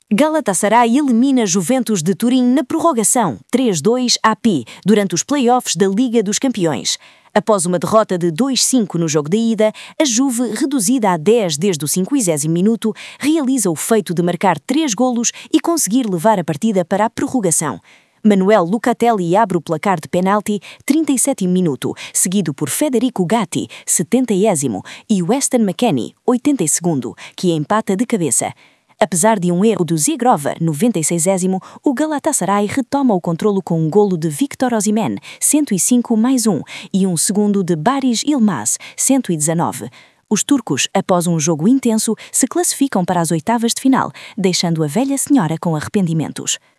Galatasaray elimina Juventus de Turim na prorrogação 3-2 AP durante os play-offs da Liga dos Campeões. Após uma derrota de 2-5 no jogo de ida, a Juve, reduzida a 10 desde o 50º minuto, realiza o feito de marcar 3 golos e conseguir levar a partida para a prorrogação. Manuel Locatelli abre o placar de penalti 37º minuto, seguido por Federico Gatti, 70º, e Weston McKennie, 82º, que empata de cabeça. Apesar de um erro do Zigrova, 96º, o Galatasaray retoma o controlo com um golo de Victor Osimhen, 105+1, e um segundo de Barış Yılmaz, 119. Os turcos, após um jogo intenso, se classificam para as oitavas de final, deixando a velha senhora com arrependimentos.